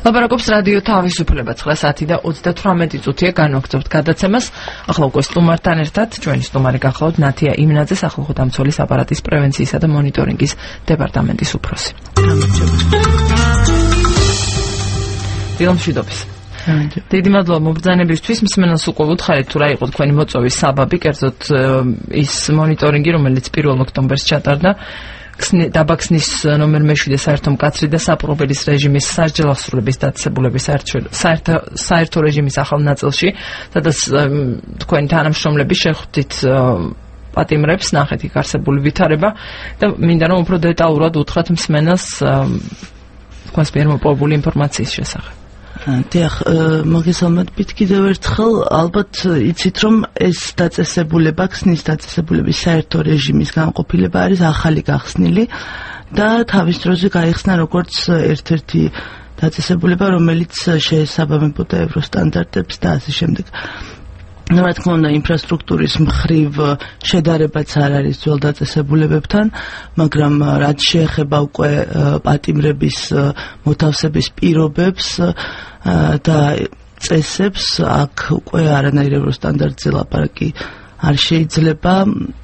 ლაპარაკობს რადიო თავისუფლება 9:28 წუთია განვაგრძობთ გადაცემას. ახლა უკვე სტუმართან ერთად ჩვენი სტუმარი გახლავთ ნათია იმნაძე, სახალხო დამცველის აპარატის პრევენციისა და მონიტორინგის დეპარტამენტის უფროსი. დილომშვიდობის. დიდი მადლობა მობრძანებისთვის. მსმენელს უკვე ვუთხარით თუ რა იყო თქვენი მოწვევის საბაბი, კერძოდ ის მონიტორინგი, რომელიც 1 ოქტომბერს ჩატარდა დაბაქსნის ნომერ მე-7 საერთო მკაცრი და საპრობელის რეჟიმის სასჯელოსრულების დაწესებულების საერთო რეჟიმის ახალ ნაწილში, სადაც თქვენი თანამშრომლები შეხვდით პატიმრებს, ნახეთ იქ არსებული ვითარება და მინდა რომ უფრო დეტალურად უთხრათ მსმენელს თქვენს მიერ მოპოვებული ინფორმაციის შესახებ. დიახ, მოგესალმებით კიდევ ერთხელ, ალბათ იცით რომ ეს დაწესებულება, ქსნის დაწესებულების საერთო რეჟიმის განყოფილება არის ახალი გახსნილი და თავის დროზე გაიხსნა როგორც ერთ-ერთი დაწესებულება, რომელიც შეესაბამებოდა ევროსტანდარტებს და ასე შემდეგ. რა თქმა უნდა, ინფრასტრუქტურის მხრივ შედარებაც არ არის ძველ დაწესებულებებთან, მაგრამ რაც შეეხება უკვე პატიმრების მოთავსების პირობებს და წესებს, აქ უკვე არანაირ ევროსტანდარტზე ლაპარაკი არ შეიძლება.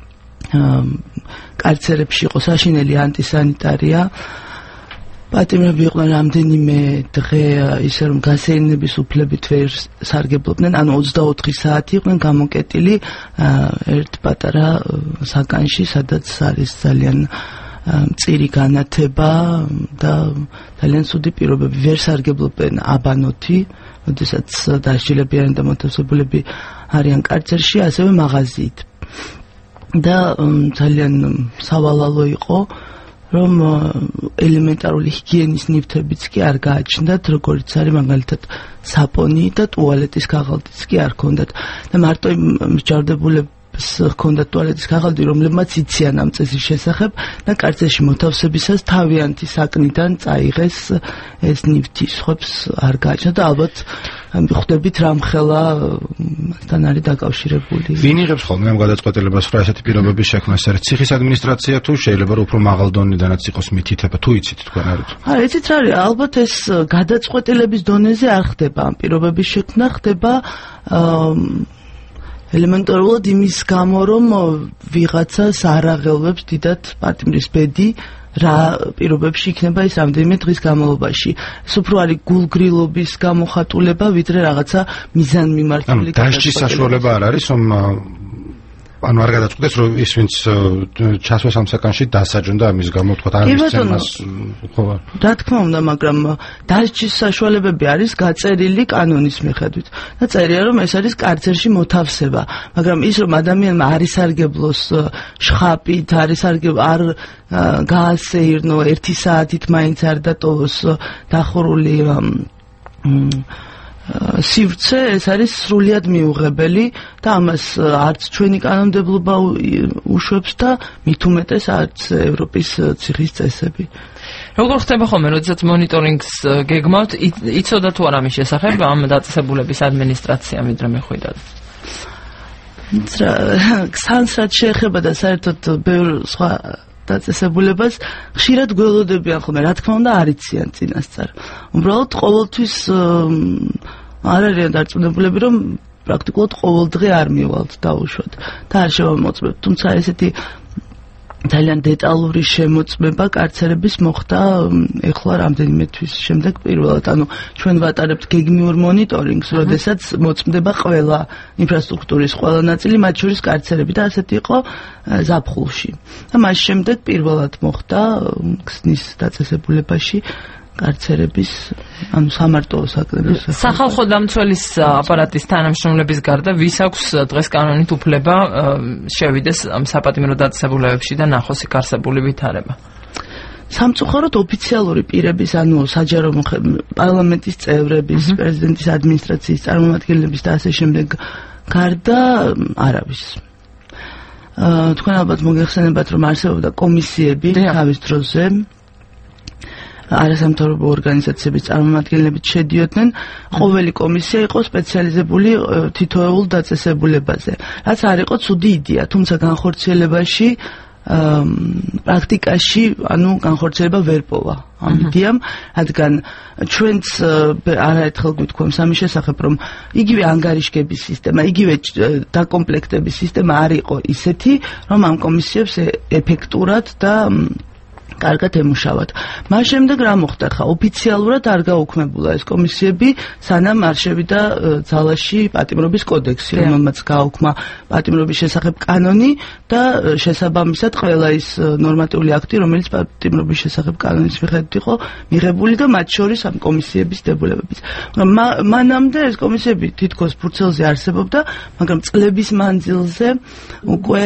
კარცერებში იყო საშინელი ანტისანიტარია. პატიმრები იყვნენ რამდენიმე დღე ისე რომ გასეირნების უფლებით ვერ სარგებლობდნენ, ანუ 24 საათი იყვნენ გამოკეტილი ერთ პატარა საკანში, სადაც არის ძალიან მწირი განათება და ძალიან ცუდი პირობები. ვერ სარგებლობენ აბანოთი, როდესაც დასჯილებიანი და მოთავსებულები არიან კარცერში, ასევე მაღაზიით. და ძალიან სავალალო იყო რომ ელემენტარული ჰიგიენის ნივთებიც კი არ გააჩნდათ, როგორც არის მაგალითად საპონი და ტუალეტის ქაღალდიც კი არ ჰქონდათ. და მარტო იმ მსჯავრდებულებს ჰქონდათ ტუალეტის ქაღალდი, რომლებმაც იციან ამ წესის შესახებ და კარცერში მოთავსებისას თავიანთი საკნიდან წაიღეს ეს ნივთი, სხვებს არ გააჩნდა და ალბათ ხვდებით რამხელა მასთან არის დაკავშირებული. ვინ იღებს ხოლმე ამ გადაწყვეტილებას, რა ესეთი პირობების შექმნა? ეს არის ციხის ადმინისტრაცია თუ შეიძლება რომ უფრო მაღალ დონედანაც იყოს მითითება, თუ იცით თქვენ არით? იცით რა არის, ალბათ ეს გადაწყვეტილების დონეზე არ ხდება ამ პირობების შექმნა, ხდება ელემენტარულად იმის გამო, რომ ვიღაცას არ აღელვებს დიდად პატიმრის ბედი რა პირობებში იქნება ის რამდენიმე დღის განმავლობაში. ეს უფრო არის გულგრილობის გამოხატულება, ვიდრე რაღაცა მიზანმიმართული დასჯის საშუალება არ არის, რომ ანუ არ გადაწყვეტეს, რომ ის ვინც ჩასვეს ამ საკანში დასაჯონ და ამის გამო თქვა არ მისცემას ხოვა. რა თქმა უნდა, მაგრამ დასჯის საშუალებები არის გაწერილი კანონის მიხედვით. და წერია რომ ეს არის კარცერში მოთავსება, მაგრამ ის რომ ადამიანმა არ ისარგებლოს შხაპით, არ გაასეირნო 1 საათით მაინც არ დატოვოს დახურული სივრცე, ეს არის სრულიად მიუღებელი და ამას არც ჩვენი კანონმდებლობა უშვებს და მით უმეტეს არც ევროპის ციხის წესები. როგორ ხდება ხოლმე, როდესაც მონიტორინგს გეგმავთ, იცოდა თუ არა ამის შესახებ ამ დაწესებულების ადმინისტრაცია, ვიდრე მეხვიდათ? სანს რაც შეეხება და საერთოდ ბევრ სხვა დაწესებულებას ხშირად გველოდებიან ხოლმე, რა თქმა უნდა არ იციან წინასწარ. უბრალოდ ყოველთვის არ არიან დარწმუნებულები, რომ პრაქტიკულად ყოველ დღე არ მივალთ დაუშვათ და არ შევამოწმებთ. თუმცა ესეთი ძალიან დეტალური შემოწმება კარცერების მოხდა ეხლა რამდენიმე თვის შემდეგ პირველად. ანუ ჩვენ ვატარებთ გეგმიურ მონიტორინგს, როდესაც მოწმდება ყველა ინფრასტრუქტურის ყველა ნაწილი, მათ შორის კარცერები და ასეთი იყო ზაფხულში. და მას შემდეგ პირველად მოხდა ქსნის დაწესებულებაში კარცერების, ანუ სამარტო საკრების. სახალხო დამცველის აპარატის თანამშრომლების გარდა ვის აქვს დღეს კანონით უფლება შევიდეს ამ საპატიმრო დაწესებულებებში და ნახოს იქ არსებული ვითარება? სამწუხაროდ ოფიციალური პირების, ანუ საჯარო პარლამენტის წევრების, პრეზიდენტის ადმინისტრაციის წარმომადგენლების და ასე შემდეგ გარდა არავის. თქვენ ალბათ მოგეხსენებათ, რომ არსებობდა კომისიები თავის დროზე, არასამთავრობო ორგანიზაციების წარმომადგენლებით შედიოდნენ. ყოველი კომისია იყო სპეციალიზებული თითოეულ დაწესებულებაზე, რაც არ იყო ცუდი იდეა, თუმცა განხორციელებაში პრაქტიკაში განხორციელება ვერ პოვა ამ იდეამ, რადგან ჩვენც არაერთხელ გვითქვამს ამის შესახებ, რომ იგივე ანგარიშგების სისტემა, იგივე დაკომპლექტების სისტემა არ იყო ისეთი, რომ ამ კომისიებს ეფექტურად და კარგად ემუშავათ. მას შემდეგ რა მოხდა? ხა ოფიციალურად არ გაუქმებულა ეს კომისიები, სანამ არ შევიდა ძალაში პატიმრობის კოდექსი, რომელმაც გააუქმა პატიმრობის შესახებ კანონი და შესაბამისად ყველა ის ნორმატიული აქტი, რომელიც პატიმრობის შესახებ კანონის მიხედვით იყო მიღებული და მათ შორის ამ კომისიების დებულებებიც. მანამდე ეს კომისიები თითქოს ფურცელზე არსებობდა, მაგრამ წლების მანძილზე უკვე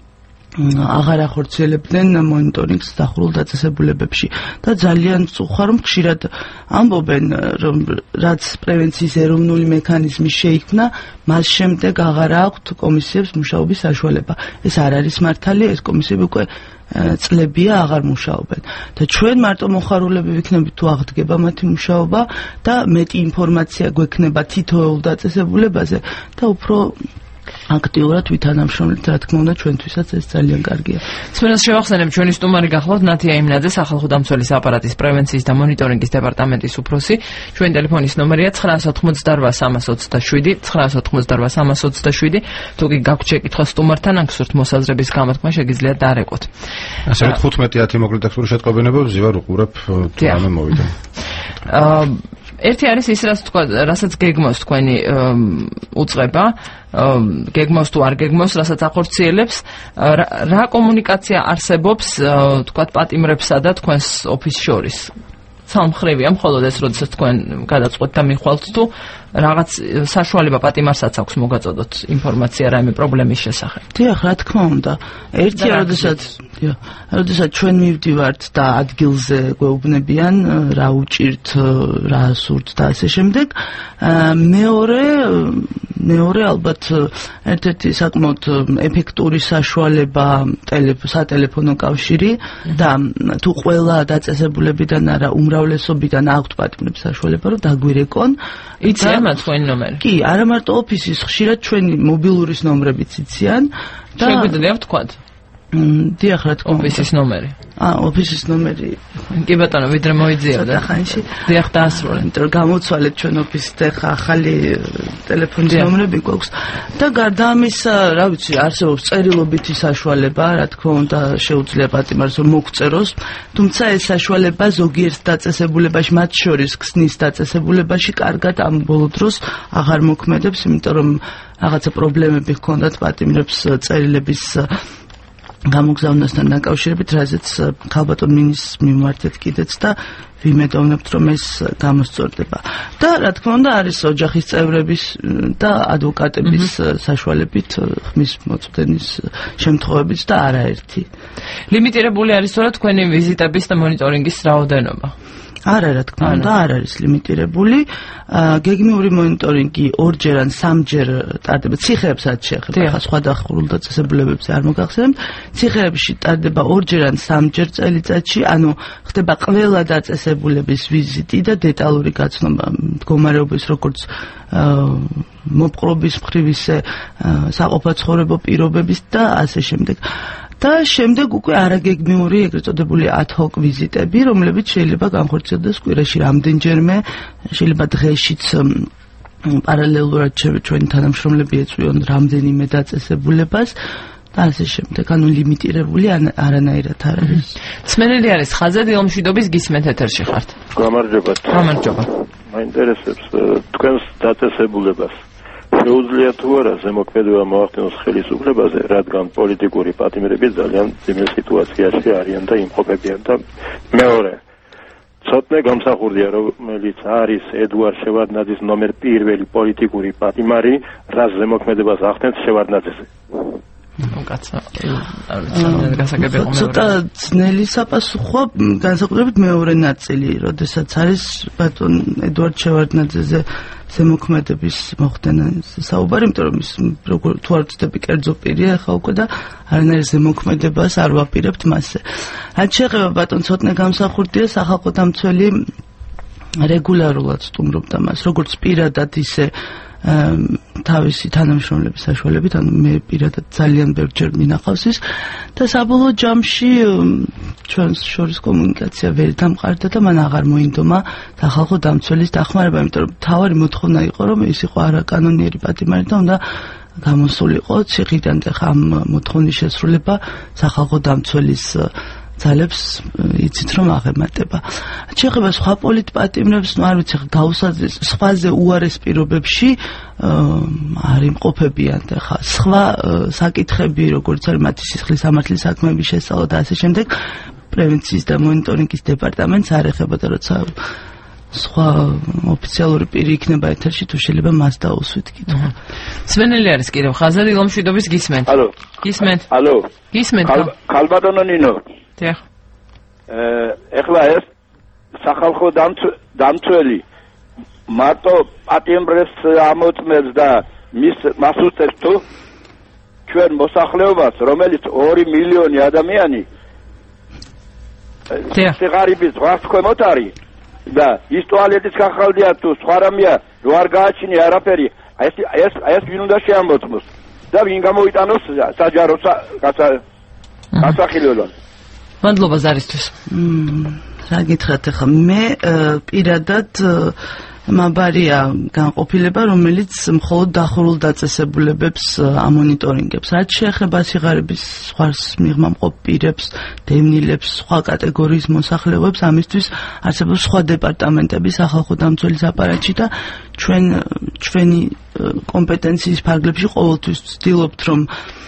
აღარ ახორციელებდნენ მონიტორინგს დახურულ დაწესებულებებში და ძალიან ვწუხარ, რომ ხშირად ამბობენ, რომ რაც პრევენციის ეროვნული მექანიზმი შეიქმნა, მას შემდეგ აღარ აქვთ კომისიებს მუშაობის საშუალება. ეს არ არის მართალი, ეს კომისიები უკვე წლებია აღარ მუშაობენ და ჩვენ მარტო მოხარულები ვიქნებით თუ აღდგება მათი მუშაობა და მეტი ინფორმაცია გვექნება თითოეულ დაწესებულებაზე და უფრო აქტიურად ვითანამშრომლეთ, რა თქმა უნდა, ჩვენთვისაც ეს ძალიან კარგია. სმენელს შევახსენებ, ჩვენი სტუმარი გახლავთ ნათია იმნაძე, სახალხო დამცველის აპარატის პრევენციის და მონიტორინგის დეპარტამენტის უფროსი. ჩვენი ტელეფონის ნომერია 988-327, 988-327. თუ კი გაქვთ შეკითხვა სტუმართან, ან გსურთ მოსაზრების გამოთქმა, შეგიძლიათ დაარეკოთ. ასევე 15-10 მოკლე ტექსტური შეტყობინებებს ზივარ უყურებ, თუ რამე მოვიდა. ერთი არის ის, რასაც გეგმავს თქვენი უწყება, გეგმავს თუ არ გეგმავს, რასაც ახორციელებს, რა კომუნიკაცია არსებობს, თქვათ, პატიმრებსა და თქვენს ოფისს შორის. სამხრევია მხოლოდ ეს, როდესაც თქვენ გადაწყვეტთ და მიხვალთ, თუ რაღაც საშუალება პატიმარსაც აქვს მოგაწოდოთ ინფორმაცია რაიმე პრობლემის შესახებ. დიახ, რა თქმა უნდა. ერთია, როდესაც ჩვენ მივდივართ და ადგილზე გვეუბნებიან, რა უჭირთ, რა სურთ და ასე შემდეგ. მეორე ალბათ ერთ-ერთი საკმაოდ ეფექტური საშუალება სატელეფონო კავშირი და თუ ყველა დაწესებულებიდან არა უმრავლესობიდან აქვთ პატიმრების საშუალება, რომ დაგვირეკონ. იციან მათ თქვენი ნომერი? კი, არა მარტო ოფისის, ხშირად ჩვენი მობილურის ნომრებიც იციან და შეგვიძლია ვთქვათ? დიახ, რა თქმა უნდა. ოფისის ნომერი. ოფისის ნომერი. კი ბატონო, ვიდრე მოიძიებდა. ხანში. დიახ, დაასრულე. იმიტომ რომ გამოცვალეთ ჩვენ ოფისით ახლა ახალი ტელეფონის ნომრები გვაქვს და გარდა ამისა, რა ვიცი, არსებობს წერილობითი საშუალება, რა თქმა უნდა, შეუძლია პატიმარს რომ მოგწეროს, თუმცა ეს საშუალება ზოგიერთ დაწესებულებაში, მათ შორის ქსნის დაწესებულებაში კარგად ამ ბოლო დროს აღარ მოქმედებს, იმიტომ რომ რაღაცა პრობლემები ჰქონდათ პატიმრებს წერილების გამოგზავნასთან დაკავშირებით, რაზეც ქალბატონ მინის მიმართეთ კიდეც და ვიმედოვნებთ, რომ ეს გამოსწორდება. და რა თქმა უნდა, არის ოჯახის წევრების და ადვოკატების საშუალებით ხმის მოწვდენის შემთხვევებიც და არაერთი. ლიმიტირებული არის თორე თქვენი ვიზიტების და მონიტორინგის რაოდენობა? არა, რა თქმა უნდა, არ არის ლიმიტირებული. გეგმიური მონიტორინგი ორჯერ ან სამჯერ ტარდება. ციხეებსაც შეეხება, ხა სხვა დახურულ დაწესებულებებზე არ მოგახსენებთ. ციხეებში ტარდება ორჯერ ან სამჯერ წელიწადში, ანუ ხდება ყველა დაწესებულების ვიზიტი და დეტალური გაცნობა მდგომარეობის, როგორც მოპყრობის მხრივ ისე საყოფაცხოვრებო პირობების და ასე შემდეგ. და შემდეგ უკვე არაგეგმიური ეგრეთ წოდებული ad hoc ვიზიტები, რომლებიც შეიძლება განხორციელდეს კვირაში რამდენჯერმე, შეიძლება დღეშიც პარალელურად ჩვენი თანამშრომლები ეწვიონ რამდენიმე დაწესებულებას და ასე შემდეგ, ანუ ლიმიტირებული არანაირად არ არის. სმენელი არის ხაზზე დილმშვიდობის გისმენთ ეთერში ხართ. გამარჯობა. გამარჯობა. მაინტერესებს თქვენს დაწესებულებას. შეუძლია თუ არა ზემოქმედება მოახდინოს ხელისუფლებაზე, რადგან პოლიტიკური პატიმრები ძალიან ძიმე სიტუაციაში არიან და იმყოფებიან და მეორე ცოტნე გამსახურდია, რომელიც არის ედუარ შევარდნაძის ნომერ პირველი პოლიტიკური პატიმარი, რას ზემოქმედებას ახდენს შევარდნაძეზე. ცოტა ძნელი საპასუხო, განსაკუთრებით მეორე ნაწილი, როდესაც არის ბატონ ედუარდ შევარდნაძეზე ზემოქმედების მოხდენის საუბარი, იმიტომ რომ ის როგორ თუ არ ვწდები კერძო პირია ახლა უკვე და არანაირ ზემოქმედებას არ ვაპირებთ მასზე. რაც შეეხება ბატონ ცოტნე გამსახურდია, სახალხო დამცველი რეგულარულად სტუმრობდა მას, როგორც პირადად ისე თავისი თანამშრომლების საშუალებით, ანუ მე პირადად ძალიან ბევრჯერ მინახავს ის და საბოლოო ჯამში ჩვენს შორის კომუნიკაცია ვერ დამყარდა და მან აღარ მოინდომა სახალხო დამცველის დახმარება, იმიტომ რომ თავარი მოთხოვნა იყო, რომ ის იყო არაკანონიერი პატიმარი და უნდა გამოსულიყო ციხიდან და ამ მოთხოვნის შესრულება სახალხო დამცველის ძალებს იცით რომ აღემატება. შეეხება სხვა პოლიტპატიმრებს, არ ვიცი, გაუსაძეს სხვაზე უარეს პირობებში არ იმყოფებიან და ხა სხვა საკითხები, როგორც არის მათი სისხლის სამართლის საქმეების შესწავლა და ასე შემდეგ, პრევენციის და მონიტორინგის დეპარტამენტს არ ეხება და როცა სხვა ოფიციალური პირი იქნება ეთერში, თუ შეიძლება მას დაუსვით კითხვა. სვენელი არის კიდევ ხაზარი ლომშვიდობის გისმენთ. ალო. გისმენთ. ალო. გისმენთ. ხალბატონო ნინო. დიახ. ეხლა ეს სახალხო დამცველი მარტო პატიმრებს ამოწმებს და მას უსწრებს თუ ჩვენ მოსახლეობას, რომელიც 2 მილიონი ადამიანი სიღარიბის ზღვას ქვემოთ არის და ის ტუალეტის გახალდია თუ სხვა რამეა რო არ გააჩინია არაფერი, ეს ვინ უნდა შეამოწმოს და ვინ გამოიტანოს საჯარო გასახილველად. მადლობა ზარისთვის. რა გითხრათ ახლა მე პირადად მაბარია განყოფილება, რომელიც მხოლოდ დახურულ დაწესებულებებს ამონიტორინგებს. რაც შეეხება სიღარიბის ზღვას მიღმა მყოფ პირებს, დევნილებს, სხვა კატეგორიის მოსახლეობებს, ამისთვის არსებობს სხვა დეპარტამენტები სახალხო დამცველის აპარატში და ჩვენი კომპეტენციის ფარგლებში ყოველთვის ვცდილობთ, რომ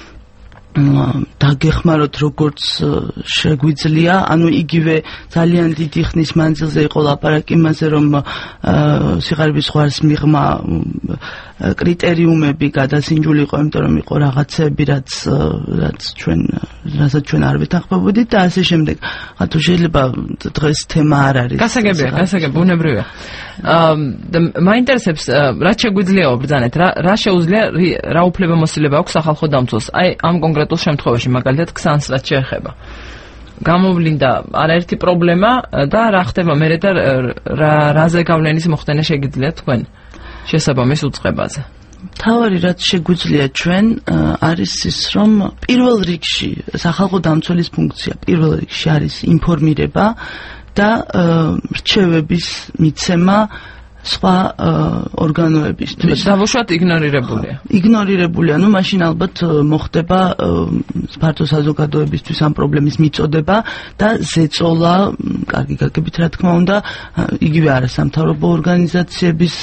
დაგეხმაროთ როგორც შეგვიძლია, ანუ იგივე ძალიან დიდი ხნის მანძილზე იყო ლაპარაკი იმაზე, რომ სიღარიბის ზღვას მიღმა კრიტერიუმები გადასინჯული იყო, იმიტომ რომ იყო რაღაცები, რასაც ჩვენ არ ვეთანხმებოდით და ასე შემდეგ. თუ შეიძლება დღეს თემა არ არის. გასაგებია, ბუნებრივია. მაინტერესებს რაც შეგვიძლია ვბრძანეთ, რა შეუძლია, რა უფლებამოსილება აქვს სახალხო დამცველს. აი ამ კონკრეტულ შემთხვევაში, მაგალითად, ქსანს რაც შეეხება. გამოვლინდა არაერთი პრობლემა და რა ხდება მერე და რაზე გავლენის მოხდენა შეგიძლიათ თქვენ შესაბამის უწყებაზე. თავარი რაც შეგვიძლია ჩვენ არის ის, რომ პირველ რიგში სახალხო დამცველის ფუნქცია პირველ რიგში არის ინფორმირება და რჩევების მიცემა სხვა ორგანოებისთვის. დავუშვათ ignorირებულია. ignorირებულია, ну მაშინ ალბათ მოხდება ფართო საზოგადოებისთვის ამ პრობლემის მიწოდება და ზეწოლა, კარგი გაგებით რა თქმა უნდა, იგივე არასამთავრობო ორგანიზაციების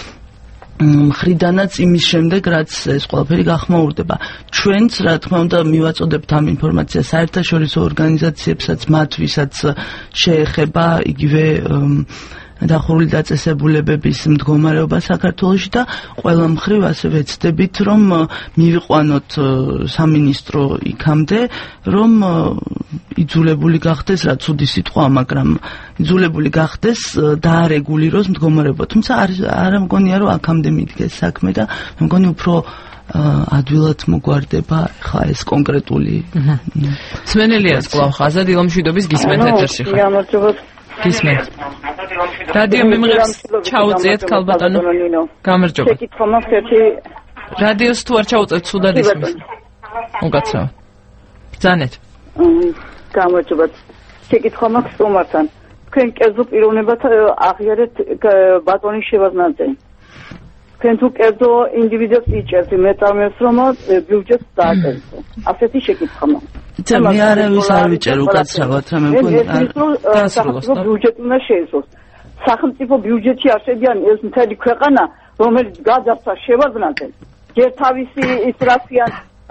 მხრიდანაც იმის შემდეგ, რაც ეს ყველაფერი გახმაურდება. ჩვენც, რა თქმა უნდა, მივაწოდებთ ამ ინფორმაციას საერთაშორისო ორგანიზაციებსაც, მათ ვისაც შეეხება იგივე დახურული დაწესებულებების მდგომარეობა საქართველოში და ყველა მხრივ ასევე ვცდებით, რომ მივიყვანოთ სამინისტრო იქამდე, რომ იძულებული გახდეს, რაც უდი სიტყვა, მაგრამ იძულებული გახდეს დაარეგულიროს მდგომარეობა. თუმცა არ მგონია, რომ აქამდე მიდგეს საქმე და მე მგონი უფრო ადვილად მოგვარდება ხა ეს კონკრეტული. სვენელი არის კვლავ ხაზად ილომშვიდობის გისმენთ ეთერში ხარ. გისმენთ. რადიო მიმღებს ჩაუწიეთ ქალბატონო. გამარჯობა. შეკითხვა მაქვს ერთი. რადიოს თუ არ ჩაუწევთ, სულად ისმის. უკაცრავად. ბრძანეთ. გამარჯობა. შეკითხვა მაქვს სტუმართან. თქვენ კერძო პიროვნებად აღიარეთ ბატონის შევარდნაძე. თქვენ თუ კერძო ინდივიდებს იჭერთ, მე წარმევს რომ ბიუჯეტს დააწერთ. ასეთი შეკითხვა მაქვს. მე არავის არ ვიჭერ უკაცრავად, რა მე მგონი სახელმწიფო ბიუჯეტი უნდა შეეძლოს. სახელმწიფო ბიუჯეტში არსებიან ეს მთელი ქვეყანა, რომელიც გაძარცვა შევარდნაძე. ჯერ თავისი ის რაციან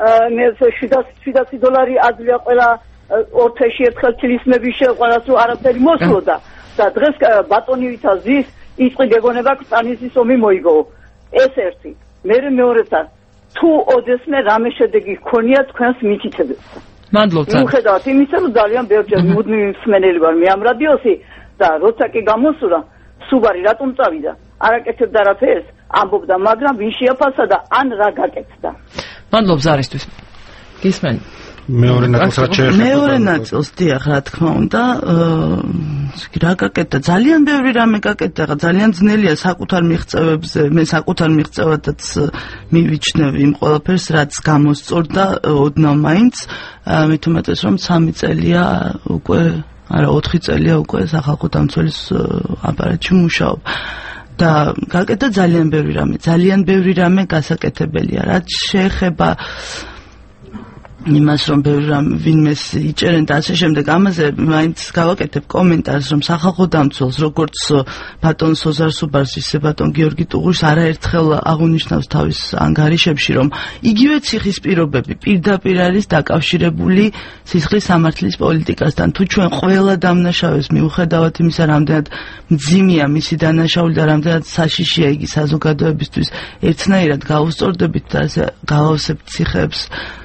$700 აძლია ყველა ორთეში ერთხელ თლისმების ყველას რო არაფერი მოსვლოდა და დღეს ბატონი ვითა ზის იწყი გეგონება კტანისის ომი მოიგო. ეს ერთი. მე მეორეთან თუ ოდესმე რამე შედეგი გქონია თქვენს მითითებებს. მადლობთ. მიუხედავად იმისა, რომ ძალიან ბევრჯერ მუდმივი მსმენელი ვარ მე ამ რადიოსი და როცა კი გამოსურა, სუბარი რატომ წავიდა? არაკეთებდა არაფერს, ამბობდა, მაგრამ ვინ შეაფასა და ან რა გაკეთდა. მადლობ ზარისთვის. გისმენ. მეორე ნაწილს რაც შეეხება მეორე ნაწილს დიახ რა თქმა უნდა რა გაკეთდა ძალიან ბევრი რამე გაკეთდა ძალიან ძნელია საკუთარ მიღწევებზე მე საკუთარ მიღწევადაც მივიჩნევ იმ ყველაფერს რაც გამოსწორდა ოდნავ მაინც მით უმეტეს რომ 3 წელია უკვე არა 4 წელია უკვე სახალხო დამცველის აპარატში მუშაობ და გაკეთდა ძალიან ბევრი რამე გასაკეთებელია რაც შეეხება იმას რომ ვინმეს იჭერენ და ასე შემდეგ ამაზე მაინც გავაკეთებ კომენტარს რომ სახალხო დამცველს როგორც ბატონ სოზარ სუბარს ისე ბატონ გიორგი ტუღურს არაერთხელ აღუნიშნავს თავის ანგარიშებში რომ იგივე ციხის პირობები პირდაპირ არის დაკავშირებული სისხლის სამართლის პოლიტიკასთან თუ ჩვენ ყველა დამნაშავეს მიუხედავად იმისა რამდენად მძიმეა მისი დანაშაული და რამდენად საშიშია იგი საზოგადოებისთვის ერთნაირად გავუსწორდებით და ასე გავავსებთ ციხეებს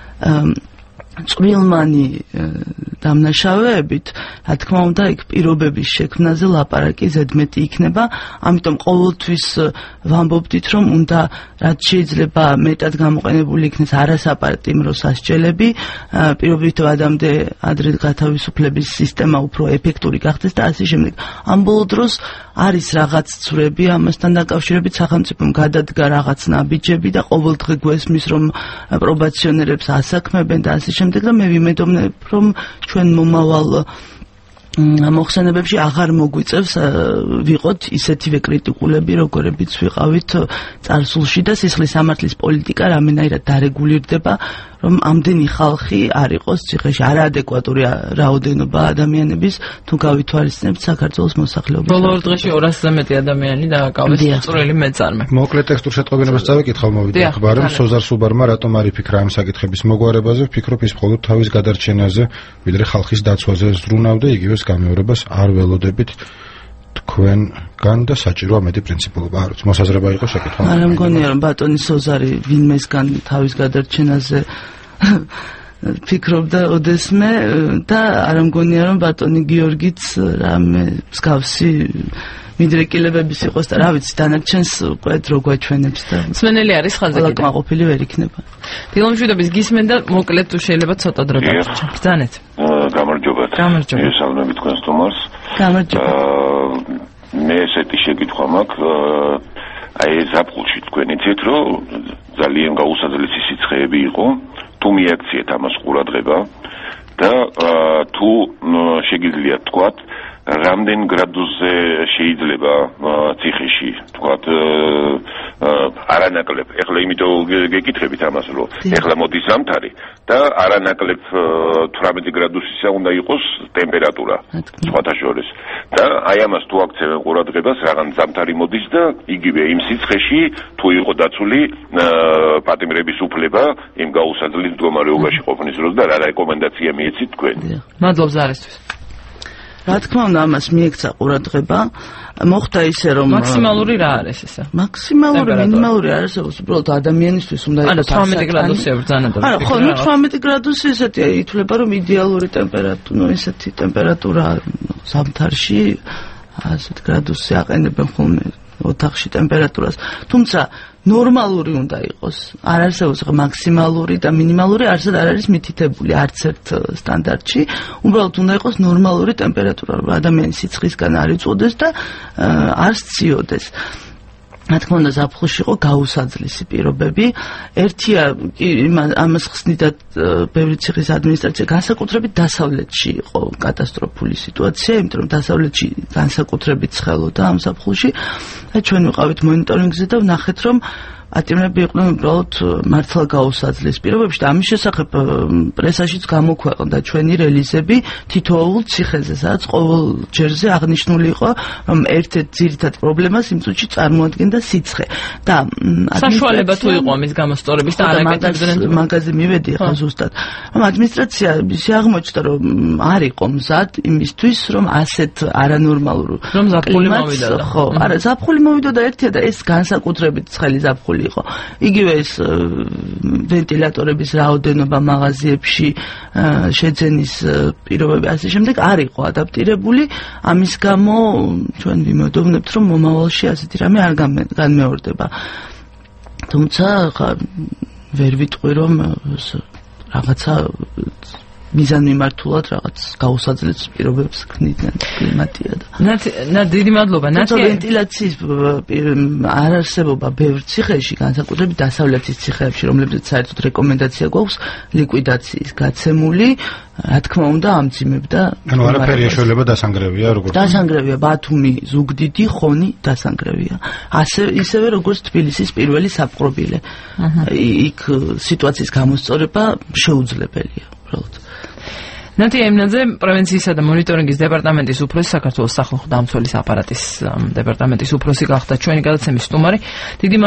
წვრილმანი დამნაშავეებით, რა თქმა უნდა, იქ პირობების შექმნაზე ლაპარაკი ზედმეტი იქნება, ამიტომ ყოველთვის ვამბობდით, რომ უნდა რაც შეიძლება მეტად გამოყენებული იქნეს არასაპატიმრო სასჯელები, პირობითო ადამიანამდე ადრე გათავისუფლების სისტემა უფრო ეფექტური გახდეს და ასე შემდეგ. ამ ბოლო დროს არის რაღაც ცურები ამასთან დაკავშირებით სახელმწიფომ გადადგა რაღაც ნაბიჯები და ყოველდღე გვესმის რომ პრობაციონერებს ასაქმებენ და ასე შემდეგ და მე ვიმედოვნებ რომ ჩვენ მომავალ მოხსენებებში აღარ მოგვიწევს ვიყოთ ისეთივე კრიტიკულები როგორებიც ვიყავით წარსულში და სისხლის სამართლის პოლიტიკა რამენაირად დარეგულირდება რომ ამდენი ხალხი არ იყოს ციხეში არაადეკვატური რაოდენობა ადამიანების თუ გავითვალისწინებთ საქართველოს მოსახლეობის ბოლო დღეში 200-ზე მეტი ადამიანი დააკავეს წვრილი მეწარმე მოკლედ ტექსტურ შეტყობინებას წავიკითხავ მოვიდა ხბარემ სოზარ სუბარმა რატომ არ იფიქრა ამ საკითხების მოგვარებაზე ვფიქრობ ის მხოლოდ თავის გადარჩენაზე ვიდრე ხალხის დაცვაზე ზრუნავდა იგივეს გამეორებას არ ველოდებით თქვენგან და საჭირო ამედი პრინციპულობა არ აქვს მოსაზრება იყო შეკითხვა არ მგონია რომ ბატონი სოზარი ვინმესგან თავის გადარჩენაზე ფიქრობდა ოდესმე და არ მგონია რომ ბატონი გიორგიც რამე მსგავსი მიდრეკილებების იყოს და რა ვიცი დანარჩენს უკვე დრო გვაჩვენებს და სმენელი არის ხალხი ყველა კმაყოფილი ვერ იქნება დილომშვიდობის გისმენ და მოკლედ თუ შეიძლება ცოტა დრო დაგჭირ ბრძანეთ გამარჯობათ ესალმები თქვენს თომარს გამარჯობა მე ესეთი შეკითხვა მაქვს აი ზაფხულში თქვენ იცით რომ ძალიან გაუსაძლისი სიცხეები იყო თუ მიაქციეთ ამას ყურადღება და თუ შეგიძლიათ თქვათ რამდენ გრადუსზე შეიძლება ციხეში თქვათ არანაკლებ ეხლა იმიტომ გეკითხებით ამას რომ ეხლა მოდის ზამთარი და არანაკლებ 18 გრადუსისა უნდა იყოს ტემპერატურა სხვათა შორის და აი ამას თუ აქცევენ ყურადღებას რაღაც ზამთარი მოდის და იგივე იმ სიცხეში თუ იყო დაცული პატიმრების უფლება იმ გაუსაძლეს მდგომარეობაში ყოფნის დროს და რა რეკომენდაცია მიეცით თქვენ მადლობ ზარისთვის რა თქმა უნდა ამას მიექცა ყურადღება მოხდა ისე რომ მაქსიმალური რა არის ესა მაქსიმალური მინიმალური არის უბრალოდ ადამიანისთვის უნდა იყოს 18 გრადუსია ბრძანა არა ხო 18 გრადუსი ესეთია ითვლება რომ იდეალური ტემპერატურა ესეთი ტემპერატურა ზამთარში 100 გრადუსი აყენებენ ხოლმე ოთახში ტემპერატურას თუმცა ნორმალური უნდა იყოს არ არსებობს მაქსიმალური და მინიმალური არსად არ არის მითითებული არც ერთ სტანდარტში უბრალოდ უნდა იყოს ნორმალური ტემპერატურა რომ ადამიანის სიცხისგან არ იწოდეს და არ სციოდეს რა თქმა უნდა ზაფხულში იყო გაუსაძლისი პირობები ერთია ამას ხსნიდათ ბევრი ციხის ადმინისტრაცია განსაკუთრებით დასავლეთში იყო კატასტროფული სიტუაცია იმიტომ რომ დასავლეთში განსაკუთრებით ცხელოდა ამ ზაფხულში და ჩვენ ვიყავით მონიტორინგზე და ვნახეთ რომ ატიმრები იყვნენ უბრალოდ მართლა გაუსაძლეს პირობებში და ამის შესახებ პრესაშიც გამოქვეყნდა ჩვენი რელიზები თითოეულ ციხეზე სადაც ყოველ ჯერზე აღნიშნული იყო რომ ერთ-ერთ ძირითად პრობლემას იმ წუთში წარმოადგენდა სიცხე და საშუალება თუ იყო ამის გამოსწორების და არაკეთებდნენ მაგაზე მივედი ახლა ზუსტად რომ ადმინისტრაცია ისე აღმოჩნდა რომ არ იყო მზად იმისთვის რომ ასეთ არანორმალურ რომ ზაფხული მოვიდა ხო არა ზაფხული მოვიდა და ერთია და ეს განსაკუთრებით ცხელი ზაფხული იყო. იგივე ეს ვენტილატორების რაოდენობა მაღაზიებში შეძენის პირობები ასე შემდეგ არ იყო ადაპტირებული. ამის გამო ჩვენ ვიმედოვნებთ, რომ მომავალში ასეთი რამე არ განმეორდება. თუმცა ვერ ვიტყვი, რომ რაღაცა მიზანმიმართულად რაღაც გაუსაძლებს პირობებს ქმნიდნენ კლიმატია და დიდი მადლობა ნათია ვენტილაციის არ არსებობა ბევრ ციხეში განსაკუთრებით დასავლეთის ციხეებში რომლებზეც საერთოდ რეკომენდაცია გვაქვს ლიკვიდაციის გაცემული რა თქმა უნდა ამძიმებდა ანუ არაფერი ეშველება დასანგრევია როგორც დასანგრევია ბათუმი ზუგდიდი ხონი დასანგრევია ისევე როგორც თბილისის პირველი საპყრობილე იქ სიტუაციის გამოსწორება შეუძლებელია უბრალოდ ნათია იმნაძე პრევენციისა და მონიტორინგის დეპარტამენტის უფროსი საქართველოს სახალხო დამცველის აპარატის დეპარტამენტის უფროსი გახდა ჩვენი გადაცემის სტუმარი დიდი